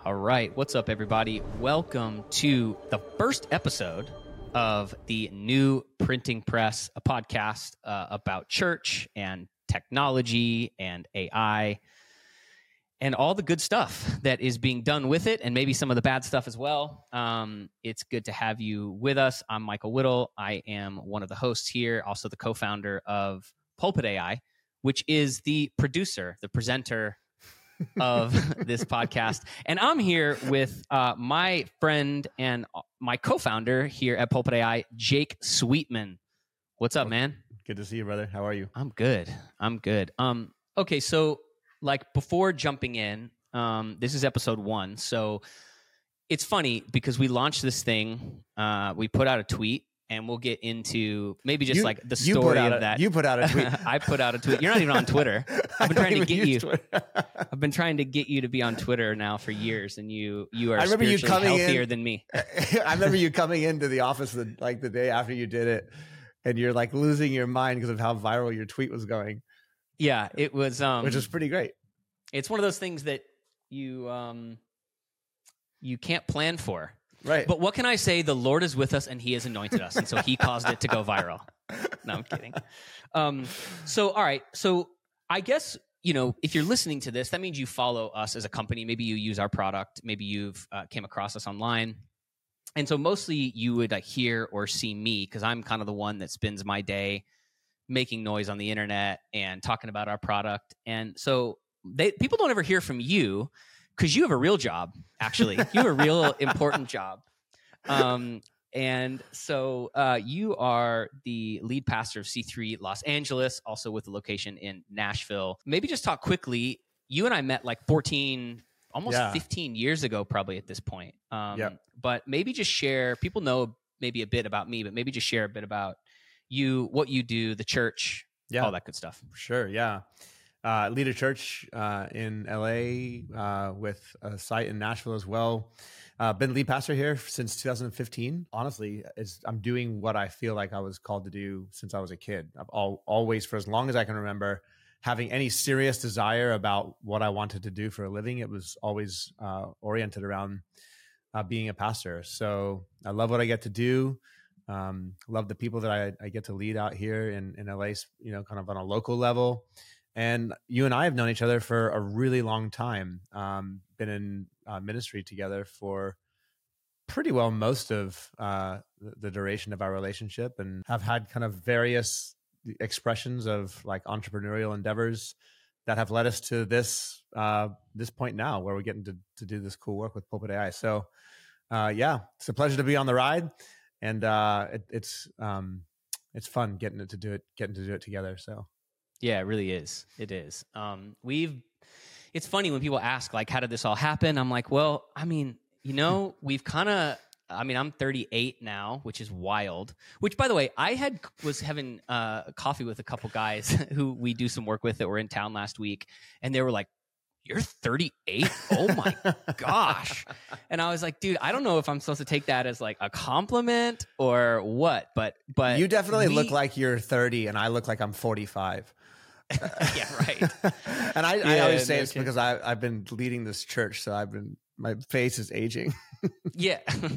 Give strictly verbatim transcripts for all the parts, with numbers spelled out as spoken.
All right. What's up, everybody? Welcome to the first episode of the New Printing Press, a podcast uh, about church and technology and A I and all the good stuff that is being done with it, and maybe some of the bad stuff as well. Um, it's good to have you with us. I'm Michael Whittle. I am one of the hosts here, also the co-founder of Pulpit A I, which is the producer, the presenter of this podcast. And I'm here with uh, my friend and my co-founder here at Pulpit A I, Jake Sweetman. What's up, man? Good to see you, brother. How are you? I'm good. I'm good. Um, okay, so like before jumping in, um, this is episode one. So it's funny because we launched this thing. Uh, we put out a tweet. And we'll get into maybe just you, like the story of a, that. You put out a tweet. I put out a tweet. You're not even on Twitter. I've been trying to get you. I've been trying to get you to be on Twitter now for years, and you you are I remember spiritually you coming healthier in, than me. I remember you coming into the office the, like the day after you did it, and you're like losing your mind because of how viral your tweet was going. Yeah, it was, um, which is pretty great. It's one of those things that you um, you can't plan for. Right. But what can I say? The Lord is with us and he has anointed us. And so he caused it to go viral. No, I'm kidding. Um, so, all right. So I guess, you know, if you're listening to this, that means you follow us as a company. Maybe you use our product. Maybe you've uh, came across us online. And so mostly you would uh, hear or see me because I'm kind of the one that spends my day making noise on the internet and talking about our product. And so they, people don't ever hear from you because you have a real job, actually. You have a real important job. Um, and so uh, you are the lead pastor of C three Los Angeles, also with a location in Nashville. Maybe just talk quickly. You and I met like fourteen, almost yeah. fifteen years ago, probably at this point. Um, yep. But maybe just share, people know maybe a bit about me, but maybe just share a bit about you, what you do, the church, yeah. all that good stuff. Sure, yeah. Uh, lead a church uh, in L A uh, with a site in Nashville as well. Uh, been lead pastor here since two thousand fifteen. Honestly, it's, I'm doing what I feel like I was called to do since I was a kid. I've all, always, for as long as I can remember, having any serious desire about what I wanted to do for a living. It was always uh, oriented around uh, being a pastor. So I love what I get to do. Um, love the people that I, I get to lead out here in, in L A, you know, kind of on a local level. And you and I have known each other for a really long time. Um, been in uh, ministry together for pretty well most of uh, the, the duration of our relationship, and have had kind of various expressions of like entrepreneurial endeavors that have led us to this uh, this point now, where we're getting to to do this cool work with Pulpit A I. So, uh, yeah, it's a pleasure to be on the ride, and uh, it, it's um, it's fun getting it to do it, getting to do it together. So. Yeah, it really is. It is. Um, we've, it's funny when people ask, like, how did this all happen? I'm like, well, I mean, you know, we've kind of, I mean, I'm thirty-eight now, which is wild, which, by the way, I had, was having uh, coffee with a couple guys who we do some work with that were in town last week. And they were like, you're thirty-eight? Oh my gosh. And I was like, dude, I don't know if I'm supposed to take that as like a compliment or what, but, but you definitely we, look like you're thirty and I look like I'm forty-five. Yeah, right. And I, yeah, I always say no it's kidding. because I, I've been leading this church, so I've been, my face is aging. Yeah.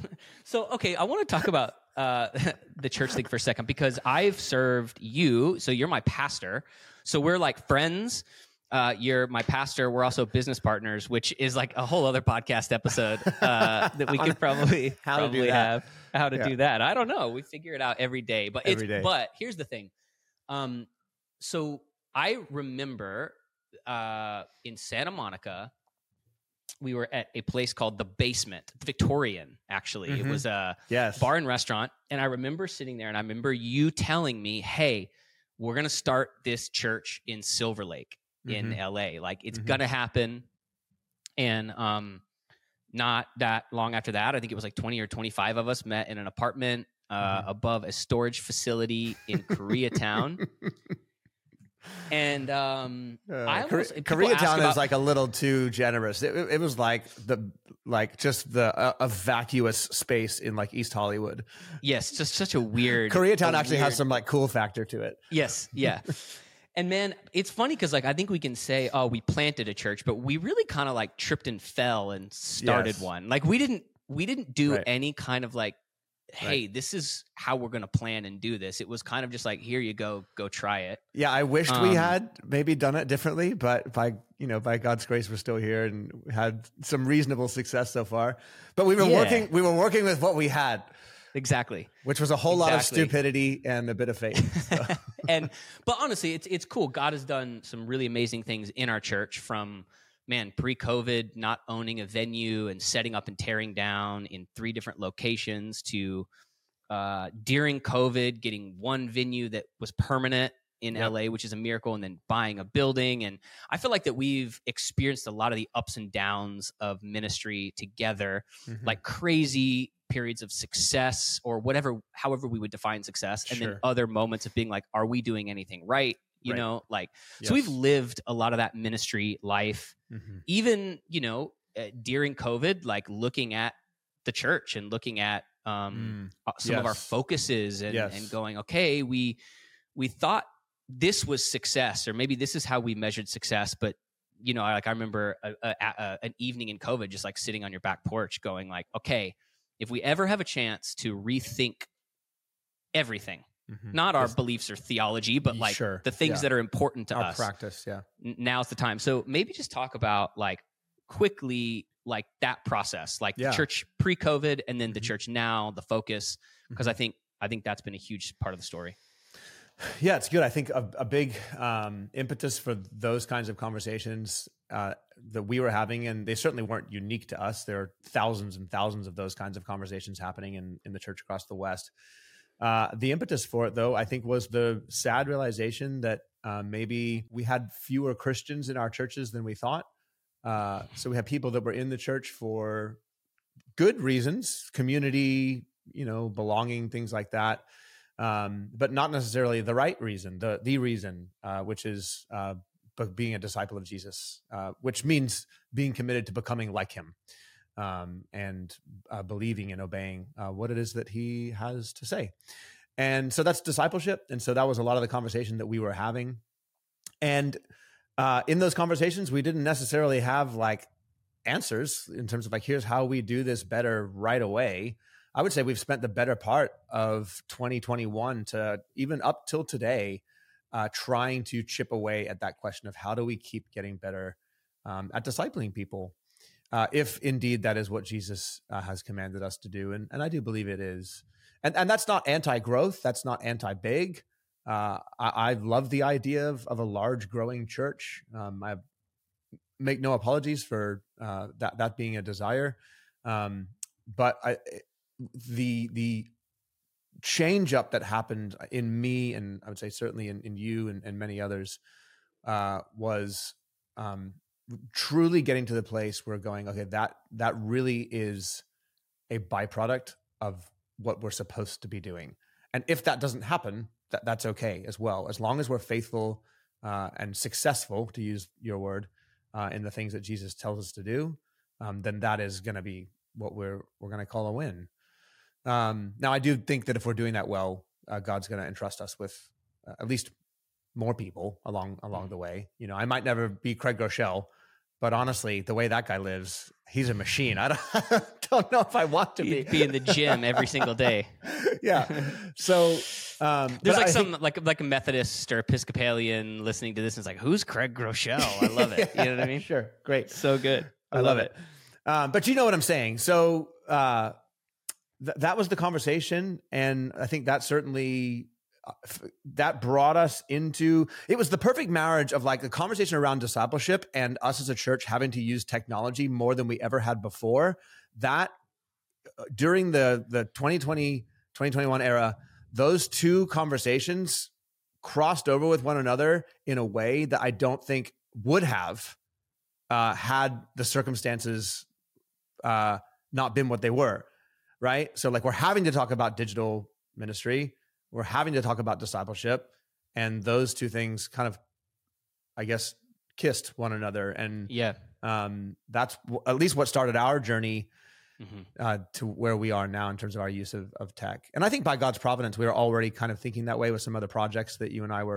So, okay, I want to talk about uh, the church thing for a second, because I've served you. So you're my pastor. So we're like friends. Uh, you're my pastor. We're also business partners, which is like a whole other podcast episode uh, that we could probably how probably to do that. have. How to yeah. do that? I don't know. We figure it out every day. But every it's day. But here's the thing. Um, so I remember uh, in Santa Monica, we were at a place called The Basement, Victorian, actually. Mm-hmm. It was a yes. bar and restaurant. And I remember sitting there, and I remember you telling me, hey, we're going to start this church in Silver Lake in mm-hmm. L A. Like, it's mm-hmm. going to happen. And um, not that long after that, I think it was like twenty or twenty-five of us met in an apartment uh, mm-hmm. above a storage facility in Koreatown. And um, uh, I almost, Koreatown about, is like a little too generous. It, it was like the like just the uh, a vacuous space in like East Hollywood. Yes, just such a weird. Koreatown a actually weird, has some like cool factor to it. Yes, yeah. And man, it's funny because like I think we can say, oh, we planted a church, but we really kind of like tripped and fell and started Yes. one. Like we didn't we didn't do Right. any kind of like, hey, Right. this is how we're gonna plan and do this. It was kind of just like, here you go, go try it. Yeah, I wished Um, we had maybe done it differently, but by you know by God's grace, we're still here and had some reasonable success so far. But we were Yeah. working we were working with what we had, Exactly. which was a whole lot of Exactly. stupidity and a bit of faith. So, And but honestly, it's it's cool. God has done some really amazing things in our church from man, pre-COVID, not owning a venue and setting up and tearing down in three different locations to uh, during COVID, getting one venue that was permanent in Yep. L A, which is a miracle, and then buying a building. And I feel like that we've experienced a lot of the ups and downs of ministry together, mhm. like crazy periods of success or whatever, however we would define success. And Sure. then other moments of being like, are we doing anything right? You Right. know, like, Yes. so we've lived a lot of that ministry life, Mhm. even, you know, uh, during COVID, like looking at the church and looking at um, Mm. uh, some of our Yes. focuses and, Yes. and going, okay, we, we thought this was success, or maybe this is how we measured success. But, you know, like I remember a, a, a, an evening in COVID, just like sitting on your back porch going like, okay, if we ever have a chance to rethink everything, Mhm. not our Yes. beliefs or theology, but like Sure. the things Yeah. that are important to Our us, practice, yeah. n- now's the time. So maybe just talk about like quickly, like that process, like Yeah. the church pre-COVID and then the Mhm. church now, the focus, because I Mhm. think I think that's been a huge part of the story. Yeah, it's good. I think a, a big um, impetus for those kinds of conversations uh, that we were having, and they certainly weren't unique to us. There are thousands and thousands of those kinds of conversations happening in, in the church across the West. Uh, the impetus for it, though, I think was the sad realization that uh, maybe we had fewer Christians in our churches than we thought. Uh, so we had people that were in the church for good reasons, community, you know, belonging, things like that. Um, but not necessarily the right reason, the the reason, uh, which is uh, b- being a disciple of Jesus, uh, which means being committed to becoming like him, um, and uh, believing and obeying uh, what it is that he has to say. And so that's discipleship. And so that was a lot of the conversation that we were having. And uh, in those conversations, we didn't necessarily have like answers in terms of like, here's how we do this better right away. I would say we've spent the better part of twenty twenty-one to even up till today, uh, trying to chip away at that question of how do we keep getting better um, at discipling people, uh, if indeed that is what Jesus uh, has commanded us to do. And, and I do believe it is. And, and that's not anti-growth. That's not anti-big. Uh, I, I love the idea of, of a large growing church. Um, I make no apologies for uh, that, that being a desire. Um, but I, the the change up that happened in me, and I would say certainly in, in you and, and many others, uh, was um, truly getting to the place where going, okay, that that really is a byproduct of what we're supposed to be doing. And if that doesn't happen, that, that's okay as well. As long as we're faithful uh, and successful, to use your word, uh, in the things that Jesus tells us to do, um, then that is going to be what we're we're going to call a win. Um, now, I do think that if we're doing that well, uh, God's going to entrust us with uh, at least more people along along the way. You know, I might never be Craig Groeschel, but honestly, the way that guy lives, he's a machine. I don't, don't know if I want to be. Be in the gym every single day. Yeah. So um, There's but like I some think- like like a Methodist or Episcopalian listening to this and it's like, who's Craig Groeschel? I love it. You know what I mean? Sure. Great. So good. I love it. Um, but you know what I'm saying. So uh, th- that was the conversation, and I think that certainly uh, f- that brought us into. It was the perfect marriage of like the conversation around discipleship and us as a church having to use technology more than we ever had before. That uh, during the the twenty twenty, twenty twenty-one era, those two conversations crossed over with one another in a way that I don't think would have uh, had the circumstances uh, not been what they were, right? So like we're having to talk about digital ministry, we're having to talk about discipleship, and those two things kind of, I guess, kissed one another. And Yeah. um, that's w- at least what started our journey Mm-hmm. uh, to where we are now in terms of our use of, of tech. And I think by God's providence, we were already kind of thinking that way with some other projects that you and I were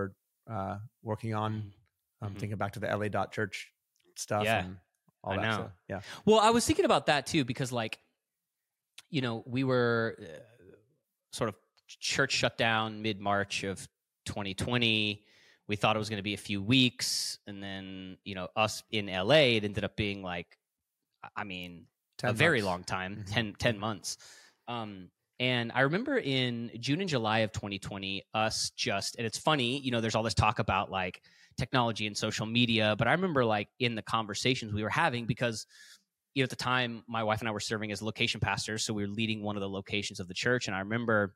uh, working on. Mm-hmm. Um, thinking back to the L A dot church stuff Yeah, and all I that. know. So, yeah. Well, I was thinking about that too, because like, you know, we were uh, sort of church shut down mid-March of twenty twenty. We thought it was going to be a few weeks. And then, you know, us in L A, it ended up being like, I mean, a very months. long time, mm-hmm. ten, ten months. Um, and I remember in June and July of twenty twenty, us just, and it's funny, you know, there's all this talk about like technology and social media, but I remember like in the conversations we were having, because, you know, at the time, my wife and I were serving as location pastors. So we were leading one of the locations of the church. And I remember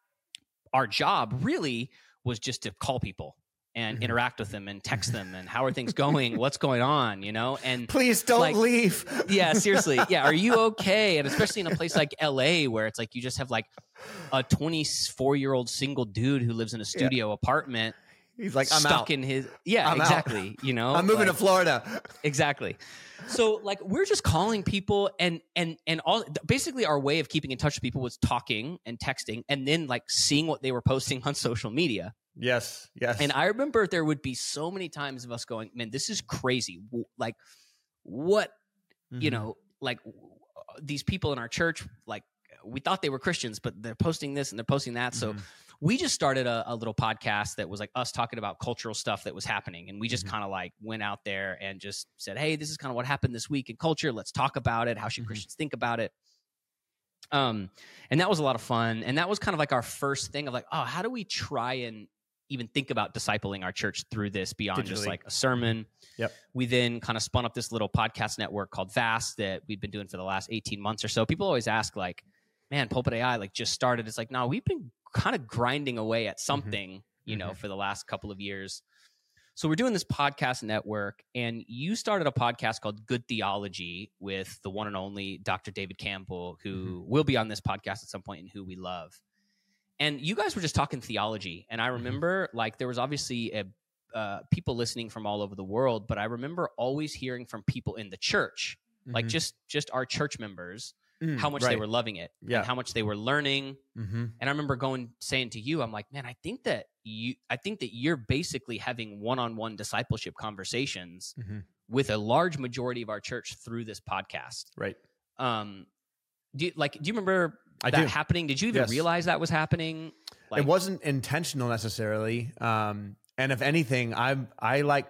our job really was just to call people and Mhm. interact with them and text them and how are things going? What's going on? You know, and please don't like, leave. Yeah, seriously. Yeah. Are you okay? And especially in a place like L A, where it's like, you just have like a twenty-four year old single dude who lives in a studio yeah. apartment. He's like, I'm stuck out. in his, yeah, I'm exactly. Out. You know, I'm moving like, to Florida. Exactly. So like, we're just calling people, and, and, and all, basically our way of keeping in touch with people was talking and texting, and then like seeing what they were posting on social media. Yes. Yes. And I remember there would be so many times of us going, man, this is crazy. Like what, mm-hmm. you know, like these people in our church, like we thought they were Christians, but they're posting this and they're posting that. Mm-hmm. So we just started a, a little podcast that was like us talking about cultural stuff that was happening. And we just mm-hmm. kind of like went out there and just said, hey, this is kind of what happened this week in culture. Let's talk about it. How should mm-hmm. Christians think about it? Um, and that was a lot of fun. And that was kind of like our first thing of like, oh, how do we try and even think about discipling our church through this beyond Digitally. Just like a sermon? Yep. We then kind of spun up this little podcast network called Vast that we've been doing for the last eighteen months or so. People always ask like, man, Pulpit A I like just started. It's like, no, we've been kind of grinding away at something, mm-hmm. you know, mm-hmm. for the last couple of years. So we're doing this podcast network, and you started a podcast called Good Theology with the one and only Doctor David Campbell, who mm-hmm. will be on this podcast at some point and who we love. And you guys were just talking theology. And I remember mm-hmm. like there was obviously a, uh, people listening from all over the world, but I remember always hearing from people in the church, mm-hmm. like just, just our church members, mm, how much right. they were loving it yeah. and how much they were learning. Mm-hmm. And I remember going, saying to you, I'm like, man, I think that you, I think that you're basically having one-on-one discipleship conversations mm-hmm. with a large majority of our church through this podcast. Right. Um, do you, like, do you remember I that do. happening? Did you even yes. realize that was happening? Like, it wasn't intentional necessarily. Um, and if anything, I'm, I like,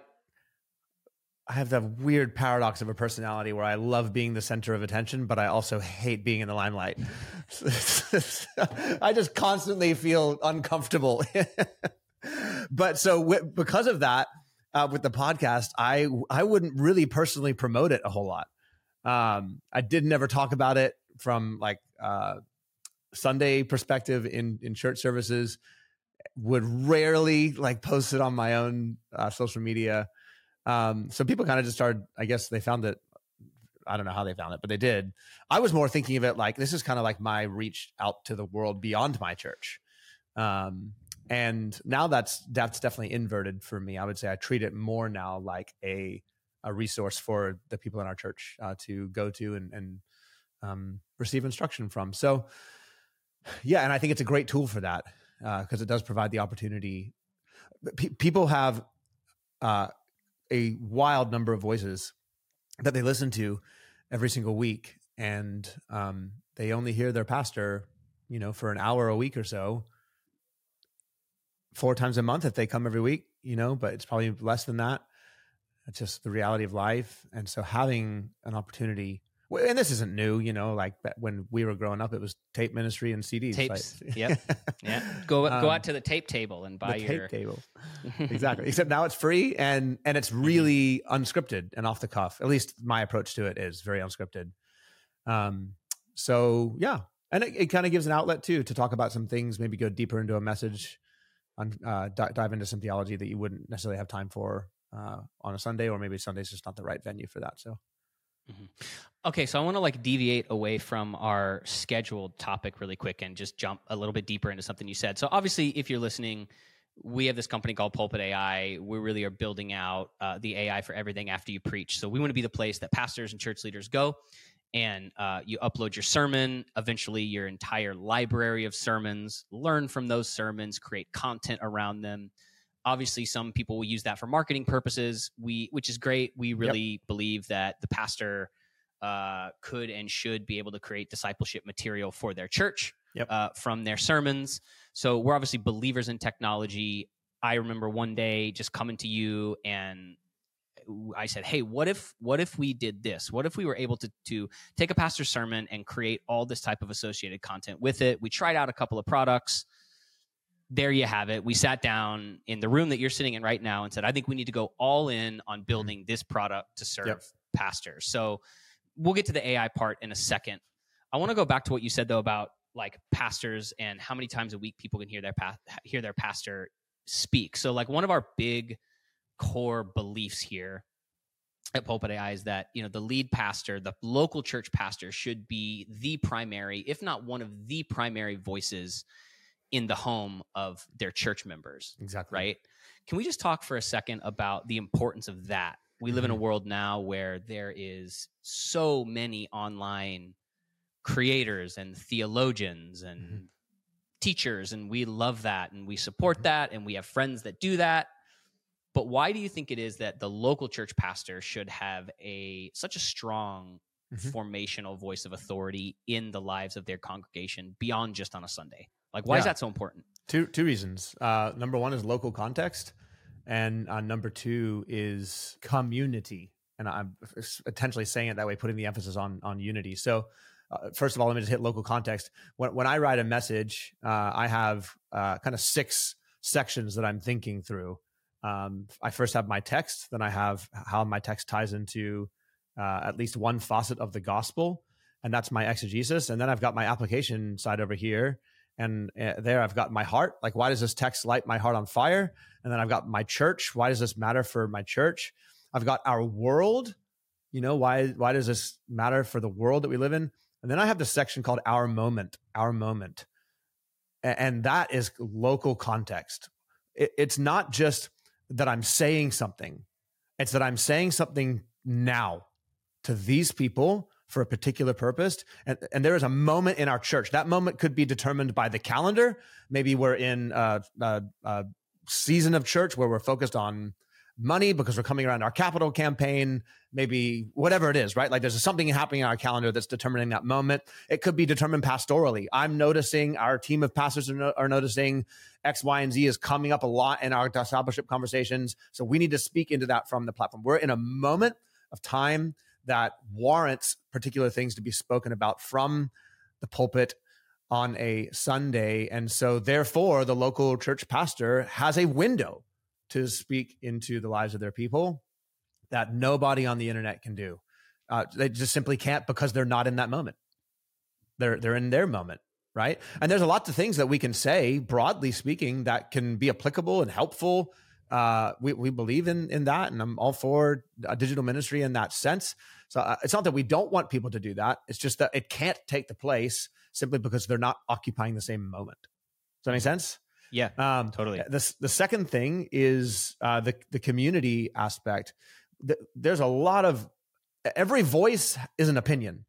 I have that weird paradox of a personality where I love being the center of attention, but I also hate being in the limelight. I just constantly feel uncomfortable. But so w- because of that, uh, with the podcast, I, I wouldn't really personally promote it a whole lot. Um, I did never talk about it from like, uh, Sunday perspective in, in church services, would rarely like post it on my own uh, social media. Um, so people kind of just started, I guess they found it. I don't know how they found it, but they did. I was more thinking of it like, this is kind of like my reach out to the world beyond my church. Um, and now that's, that's definitely inverted for me. I would say I treat it more now like a, a resource for the people in our church uh, to go to and, and um, receive instruction from. So yeah. And I think it's a great tool for that because uh, it does provide the opportunity. P- people have uh, a wild number of voices that they listen to every single week. And um, they only hear their pastor, you know, for an hour a week or so, four times a month if they come every week, you know, but it's probably less than that. It's just the reality of life. And so having an opportunity, and this isn't new, you know, like when we were growing up, it was tape ministry and C Ds. Tapes. Like, yep. Yeah. Go um, go out to the tape table and buy the your tape table. Exactly. Except now it's free and and it's really unscripted and off the cuff. At least my approach to it is very unscripted. Um. So yeah, and it, it kind of gives an outlet too to talk about some things, maybe go deeper into a message, on uh, d- dive into some theology that you wouldn't necessarily have time for uh, on a Sunday, or maybe Sunday's just not the right venue for that. So. Mm-hmm. Okay, so I want to like deviate away from our scheduled topic really quick and just jump a little bit deeper into something you said. So obviously, if you're listening, we have this company called Pulpit A I. We really are building out uh, the A I for everything after you preach. So we want to be the place that pastors and church leaders go, and uh, you upload your sermon, eventually your entire library of sermons, learn from those sermons, create content around them, obviously some people will use that for marketing purposes. We, which is great. We really Yep. believe that the pastor uh, could and should be able to create discipleship material for their church Yep. uh, from their sermons. So we're obviously believers in technology. I remember one day just coming to you and I said, hey, what if what if we did this? What if we were able to, to take a pastor's sermon and create all this type of associated content with it? We tried out a couple of products. There you have it. We sat down in the room that you're sitting in right now and said, I think we need to go all in on building mm-hmm. this product to serve yep. pastors. So we'll get to the A I part in a second. I want to go back to what you said, though, about like pastors and how many times a week people can hear their pa- hear their pastor speak. So like one of our big core beliefs here at Pulpit A I is that, you know, the lead pastor, the local church pastor should be the primary, if not one of the primary voices in the home of their church members. Exactly. Right? Can we just talk for a second about the importance of that? We live mm-hmm. in a world now where there is so many online creators and theologians and mm-hmm. teachers, and we love that and we support mm-hmm. that, and we have friends that do that. But why do you think it is that the local church pastor should have a such a strong mm-hmm. formational voice of authority in the lives of their congregation beyond just on a Sunday? Like, why yeah. is that so important? Two two reasons. Uh, number one is local context, and uh, number two is community. And I'm intentionally saying it that way, putting the emphasis on on unity. So, uh, first of all, let me just hit local context. When when I write a message, uh, I have uh, kind of six sections that I'm thinking through. Um, I first have my text, then I have how my text ties into uh, at least one facet of the gospel, and that's my exegesis. And then I've got my application side over here, and uh, there I've got my heart. Like, why does this text light my heart on fire? And then I've got my church. Why does this matter for my church? I've got our world. You know, why why does this matter for the world that we live in? And then I have this section called our moment, our moment, and, and that is local context. It, it's not just that I'm saying something. It's that I'm saying something now to these people for a particular purpose. And, and there is a moment in our church. That moment could be determined by the calendar. Maybe we're in a, a, a season of church where we're focused on money because we're coming around our capital campaign, maybe whatever it is, right? Like there's something happening in our calendar that's determining that moment. It could be determined pastorally. I'm noticing, our team of pastors are, no, are noticing X, Y, and Z is coming up a lot in our discipleship conversations. So we need to speak into that from the platform. We're in a moment of time that warrants particular things to be spoken about from the pulpit on a Sunday. And so therefore, the local church pastor has a window to speak into the lives of their people that nobody on the internet can do. Uh, they just simply can't because they're not in that moment. They're they're in their moment, right? And there's a lot of things that we can say, broadly speaking, that can be applicable and helpful. Uh, we we believe in in that, and I'm all for a digital ministry in that sense. So uh, it's not that we don't want people to do that. It's just that it can't take the place simply because they're not occupying the same moment. Does that make sense? Yeah, um, totally. The, the second thing is uh, the, the community aspect. The, there's a lot of, every voice is an opinion,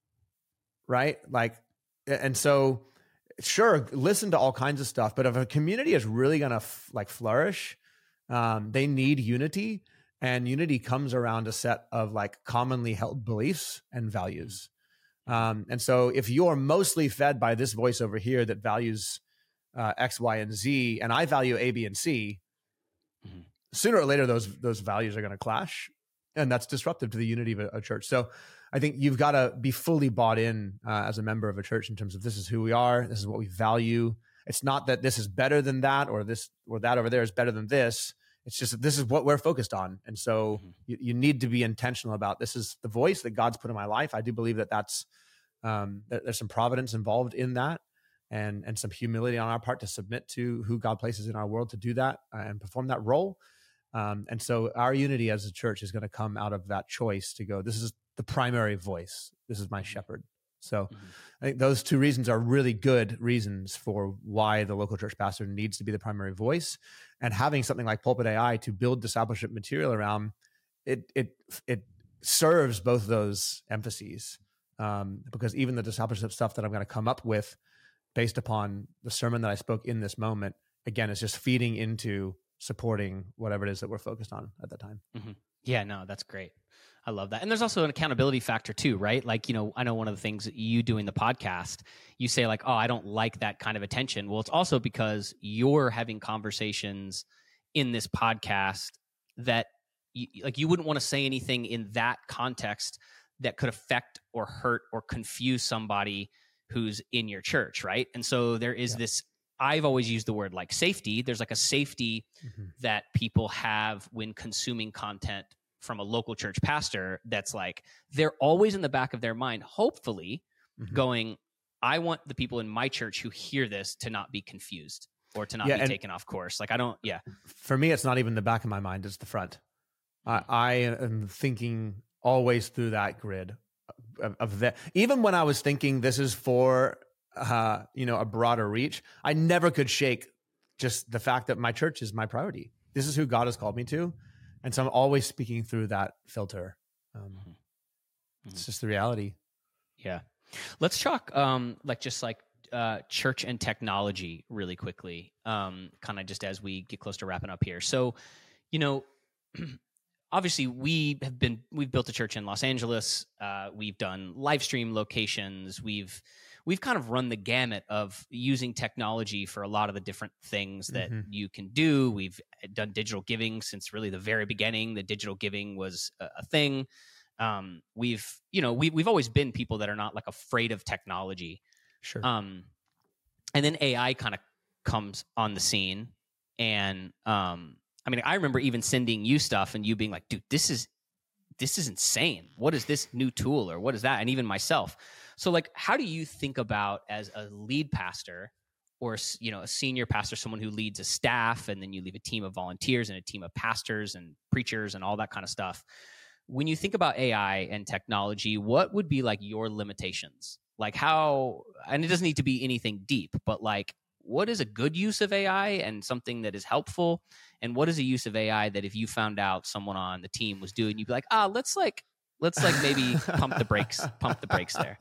right? Like, and so sure, listen to all kinds of stuff, but if a community is really going to f- like flourish, um, they need unity, and unity comes around a set of like commonly held beliefs and values. Um, and so if you're mostly fed by this voice over here that values Uh, X, Y, and Z, and I value A, B, and C, mm-hmm. sooner or later those those values are going to clash, and that's disruptive to the unity of a, a church. So I think you've got to be fully bought in uh, as a member of a church in terms of this is who we are, this is what we value. It's not that this is better than that, or this or that over there is better than this. It's just that this is what we're focused on, and so mm-hmm. you, you need to be intentional about this is the voice that God's put in my life. I do believe that that's um, that there's some providence involved in that. And, and some humility on our part to submit to who God places in our world to do that uh, and perform that role. Um, and so our unity as a church is going to come out of that choice to go, this is the primary voice. This is my shepherd. So mm-hmm. I think those two reasons are really good reasons for why the local church pastor needs to be the primary voice. And having something like Pulpit A I to build discipleship material around, it it it serves both those emphases. Um, because even the discipleship stuff that I'm going to come up with based upon the sermon that I spoke in this moment, again, is just feeding into supporting whatever it is that we're focused on at that time. Mm-hmm. Yeah, no, that's great. I love that. And there's also an accountability factor too, right? Like, you know, I know one of the things that you doing the podcast, you say like, oh, I don't like that kind of attention. Well, it's also because you're having conversations in this podcast that you, like you wouldn't want to say anything in that context that could affect or hurt or confuse somebody who's in your church, right? And so there is yeah. this, I've always used the word like safety. There's like a safety mm-hmm. that people have when consuming content from a local church pastor that's like, they're always in the back of their mind, hopefully mm-hmm. going, I want the people in my church who hear this to not be confused or to not yeah, be taken off course. Like I don't, yeah. For me, it's not even the back of my mind, it's the front. Mm-hmm. I, I am thinking always through that grid of, of that. Even when I was thinking this is for, uh, you know, a broader reach, I never could shake just the fact that my church is my priority. This is who God has called me to. And so I'm always speaking through that filter. Um, mm-hmm. It's just the reality. Yeah. Let's talk um, like just like uh, church and technology really quickly, um, kind of just as we get close to wrapping up here. So, you know, obviously we have been, we've built a church in Los Angeles. Uh, we've done live stream locations. We've, we've kind of run the gamut of using technology for a lot of the different things that mm-hmm. you can do. We've done digital giving since really the very beginning. The digital giving was a, a thing. Um, we've, you know, we, we've always been people that are not like afraid of technology. Sure. Um, and then A I kind of comes on the scene. And um, I mean, I remember even sending you stuff and you being like, dude, this is, this is insane. What is this new tool or what is that? And even myself. So like, how do you think about as a lead pastor or, you know, a senior pastor, someone who leads a staff and then you lead a team of volunteers and a team of pastors and preachers and all that kind of stuff. When you think about A I and technology, what would be like your limitations? Like how, and it doesn't need to be anything deep, but like, what is a good use of A I and something that is helpful? And what is a use of A I that if you found out someone on the team was doing, you'd be like, ah, let's like, let's like maybe pump the brakes, pump the brakes there.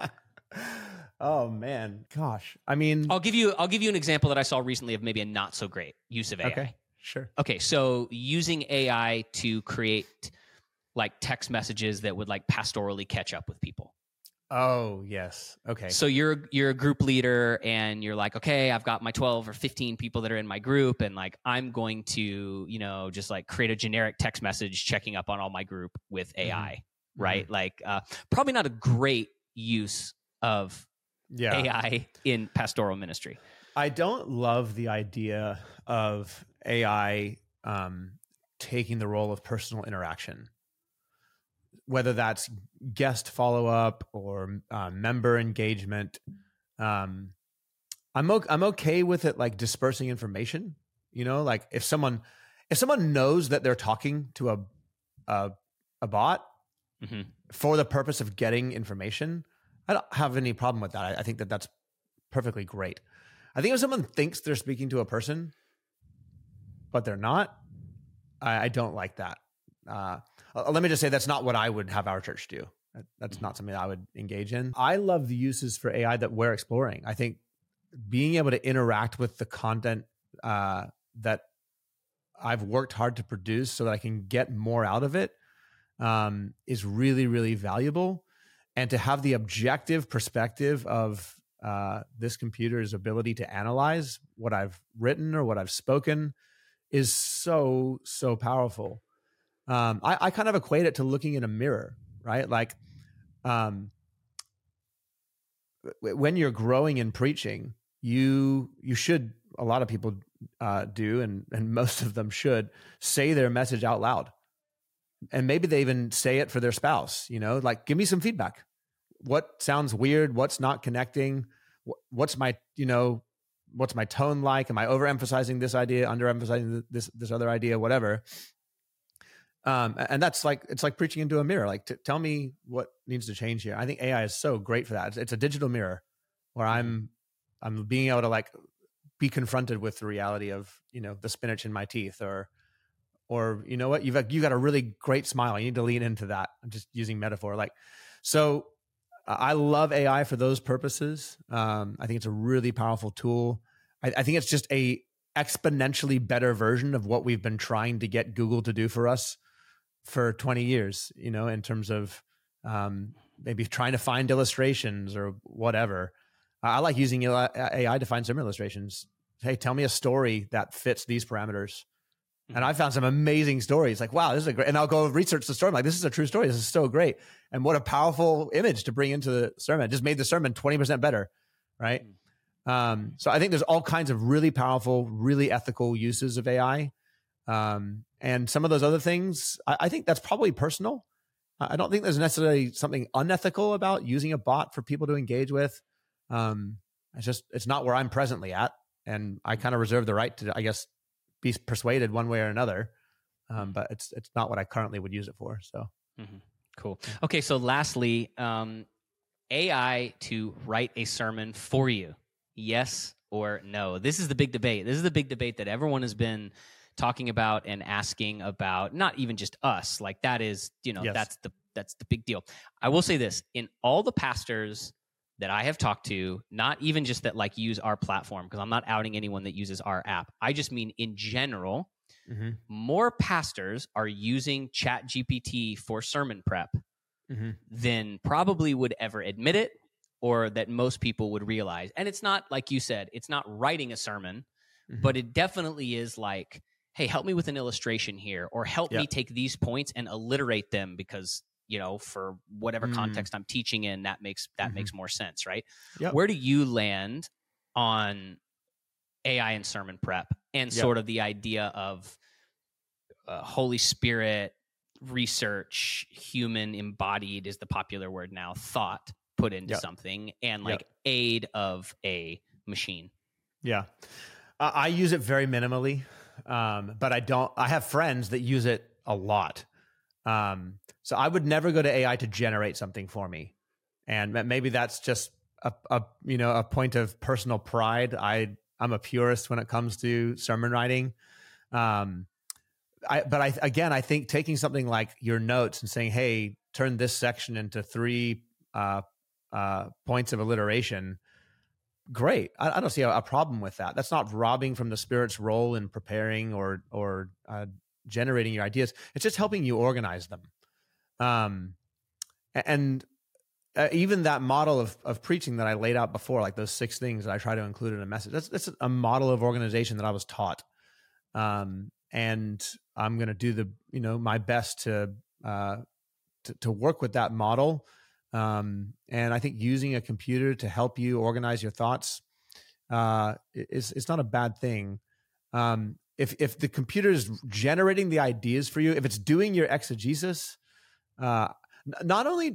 Oh man, gosh. I mean, I'll give you, I'll give you an example that I saw recently of maybe a not so great use of A I. Okay, sure. Okay. So using A I to create like text messages that would like pastorally catch up with people. Oh, yes. Okay. So you're you're a group leader and you're like, okay, I've got my twelve or fifteen people that are in my group and like I'm going to, you know, just like create a generic text message checking up on all my group with A I, mm-hmm. right? Mm-hmm. Like uh, probably not a great use of yeah. A I in pastoral ministry. I don't love the idea of A I um, taking the role of personal interaction. Whether that's guest follow-up or uh, member engagement, um, I'm o- I'm okay with it. Like dispersing information, you know, like if someone if someone knows that they're talking to a a, a bot mm-hmm. for the purpose of getting information, I don't have any problem with that. I, I think that that's perfectly great. I think if someone thinks they're speaking to a person, but they're not, I, I don't like that. Uh, let me just say that's not what I would have our church do. That's not something I would engage in. I love the uses for A I that we're exploring. I think being able to interact with the content uh, that I've worked hard to produce so that I can get more out of it um, is really, really valuable. And to have the objective perspective of uh, this computer's ability to analyze what I've written or what I've spoken is so, so powerful. Um, I, I kind of equate it to looking in a mirror, right? Like um, w- when you're growing in preaching, you you should, a lot of people uh, do, and, and most of them should, say their message out loud. And maybe they even say it for their spouse, you know, like, give me some feedback. What sounds weird? What's not connecting? What's my, you know, what's my tone like? Am I overemphasizing this idea, underemphasizing this this other idea, whatever? Um, and that's like, it's like preaching into a mirror. Like, t- tell me what needs to change here. I think A I is so great for that. It's, it's a digital mirror where I'm, I'm being able to like be confronted with the reality of, you know, the spinach in my teeth, or, or, you know what, you've got, you got a really great smile. You need to lean into that. I'm just using metaphor. Like, so uh, I love A I for those purposes. Um, I think it's a really powerful tool. I, I think it's just a, exponentially better version of what we've been trying to get Google to do for us for twenty years, you know, in terms of um, maybe trying to find illustrations or whatever. I like using A I to find some illustrations. Hey, tell me a story that fits these parameters. Mm-hmm. And I found some amazing stories. Like, wow, this is a great, and I'll go research the story. I'm like, this is a true story. This is so great. And what a powerful image to bring into the sermon. It just made the sermon twenty percent better. Right. Mm-hmm. Um, so I think there's all kinds of really powerful, really ethical uses of A I. Um, and some of those other things, I, I think that's probably personal. I don't think there's necessarily something unethical about using a bot for people to engage with. Um, it's just, it's not where I'm presently at. And I kind of reserve the right to, I guess, be persuaded one way or another. Um, but it's, it's not what I currently would use it for. So. Mm-hmm. Cool. Okay. So lastly, um, A I to write a sermon for you. Yes or no? This is the big debate. This is the big debate that everyone has been talking about and asking about, not even just us. Like that is, you know, yes. that's the, that's the big deal. I will say this, in all the pastors that I have talked to, not even just that like use our platform, because I'm not outing anyone that uses our app. I just mean in general, mm-hmm. more pastors are using ChatGPT for sermon prep mm-hmm. than probably would ever admit it, or that most people would realize. And it's not, like you said, it's not writing a sermon, mm-hmm. but it definitely is like, hey, help me with an illustration here, or help yep. me take these points and alliterate them because, you know, for whatever mm. context I'm teaching in, that makes that mm-hmm. makes more sense, right? Yep. Where do you land on A I and sermon prep and yep. sort of the idea of uh, Holy Spirit research, human embodied is the popular word now, thought put into yep. something, and like yep. aid of a machine? Yeah. Uh, I use it very minimally. Um, but I don't, I have friends that use it a lot. Um, so I would never go to A I to generate something for me. And maybe that's just a, a, you know, a point of personal pride. I, I'm a purist when it comes to sermon writing. Um, I, but I, again, I think taking something like your notes and saying, hey, turn this section into three, uh, uh, points of alliteration. Great. I, I don't see a, a problem with that. That's not robbing from the Spirit's role in preparing or or uh, generating your ideas. It's just helping you organize them. Um, and uh, even that model of of preaching that I laid out before, like those six things that I try to include in a message, that's that's a model of organization that I was taught. Um, and I'm going to do the you know my best to uh, to, to work with that model. Um, and I think using a computer to help you organize your thoughts uh, is is not a bad thing. Um, if if the computer is generating the ideas for you, if it's doing your exegesis, uh, not only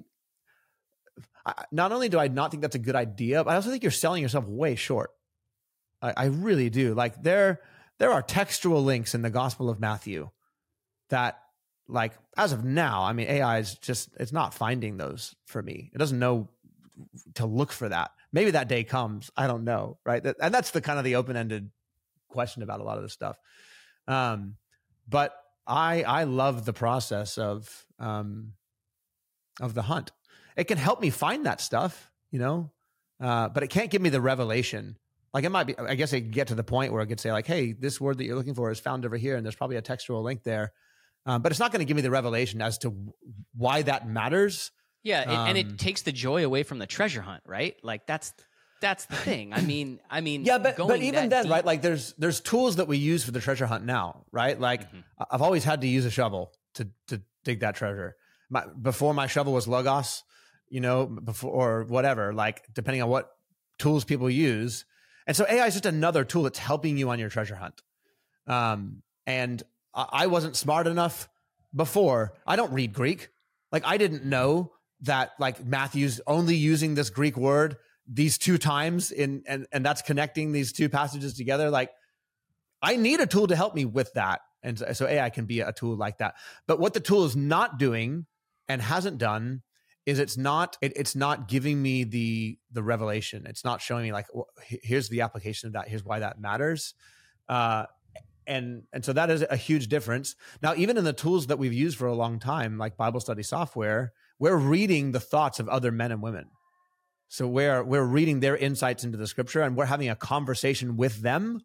not only do I not think that's a good idea, but I also think you're selling yourself way short. I, I really do. Like there there are textual links in the Gospel of Matthew that, like, as of now, I mean, A I is just, it's not finding those for me. It doesn't know to look for that. Maybe that day comes. I don't know. Right. That, and that's the kind of the open-ended question about a lot of this stuff. Um, but I, I love the process of, um, of the hunt. It can help me find that stuff, you know, uh, but it can't give me the revelation. Like it might be, I guess it could get to the point where it could say like, hey, this word that you're looking for is found over here. And there's probably a textual link there. Um, but it's not going to give me the revelation as to why that matters. Yeah, it, um, and it takes the joy away from the treasure hunt, right? Like that's that's the thing. I mean, I mean, yeah, but but even then, deep, right? Like there's there's tools that we use for the treasure hunt now, right? Like mm-hmm. I've always had to use a shovel to to dig that treasure. My, before my shovel was Logos, you know, before or whatever. Like depending on what tools people use, and so A I is just another tool that's helping you on your treasure hunt. Um, and I wasn't smart enough before. I don't read Greek. Like I didn't know that like Matthew's only using this Greek word these two times in, and, and that's connecting these two passages together. Like I need a tool to help me with that. And so A I can be a tool like that. But what the tool is not doing and hasn't done is it's not, it, it's not giving me the, the revelation. It's not showing me like, well, here's the application of that. Here's why that matters. Uh, And and so that is a huge difference. Now, even in the tools that we've used for a long time, like Bible study software, we're reading the thoughts of other men and women. So we're we're reading their insights into the scripture, and we're having a conversation with them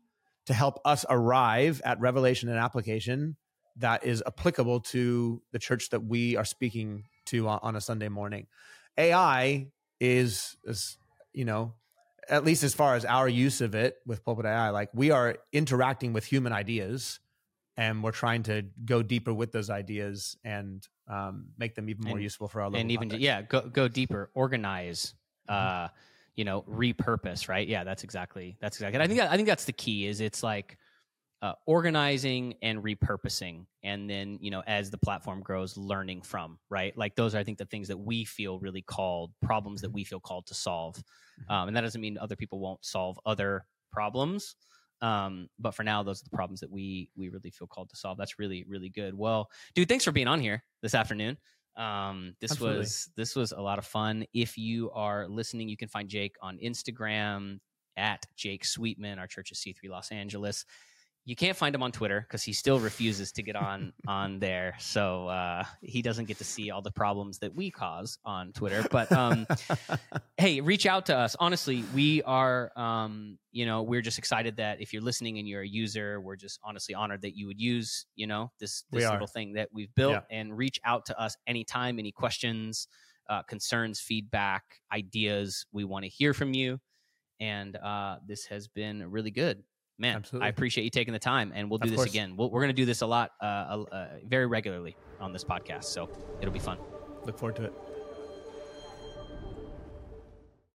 to help us arrive at revelation and application that is applicable to the church that we are speaking to on, on a Sunday morning. A I is, is, you know, at least as far as our use of it with Pulpit A I, like we are interacting with human ideas, and we're trying to go deeper with those ideas and um, make them even more and, useful for our local and even context. yeah, go go deeper, organize, mm-hmm. uh, you know, repurpose, right? Yeah, that's exactly that's exactly. And I think that, I think that's the key. Is it's like uh, organizing and repurposing, and then you know, as the platform grows, learning from, right? Like those are, I think, the things that we feel really called, problems that we feel called to solve, um, and that doesn't mean other people won't solve other problems. Um, but for now, those are the problems that we we really feel called to solve. That's really, really good. Well, dude, thanks for being on here this afternoon. Um, this Absolutely. was this was a lot of fun. If you are listening, you can find Jake on Instagram at Jake Sweetman. Our church is C three Los Angeles. You can't find him on Twitter because he still refuses to get on on there. So uh, he doesn't get to see all the problems that we cause on Twitter. But um, hey, reach out to us. Honestly, we are, um, you know, we're just excited that if you're listening and you're a user, we're just honestly honored that you would use, you know, this this little thing that we've built, yeah. and reach out to us anytime, any questions, uh, concerns, feedback, ideas. We want to hear from you. And uh, this has been really good. Man, Absolutely. I appreciate you taking the time, and we'll do of this course. again. We'll, we're going to do this a lot, uh, uh, very regularly on this podcast, so it'll be fun. Look forward to it.